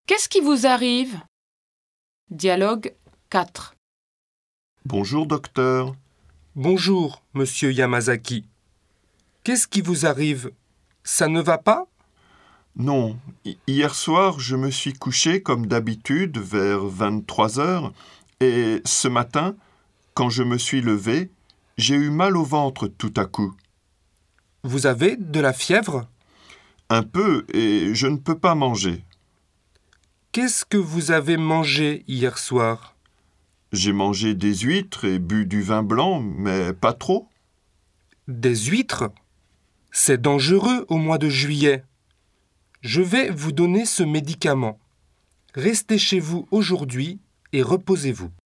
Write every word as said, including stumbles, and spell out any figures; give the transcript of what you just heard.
Qu'est-ce qui vous arrive? Dialogue quatre. Bonjour, docteur. Bonjour, monsieur Yamazaki. Qu'est-ce qui vous arrive? Ça ne va pas? Non, hi- hier soir, je me suis couché comme d'habitude vers vingt-trois heures et ce matin, quand je me suis levé, j'ai eu mal au ventre tout à coup. Vous avez de la fièvre? Un peu et je ne peux pas manger. Qu'est-ce que vous avez mangé hier soir? J'ai mangé des huîtres et bu du vin blanc, mais pas trop. Des huîtres? C'est dangereux au mois de juillet. Je vais vous donner ce médicament. Restez chez vous aujourd'hui et reposez-vous.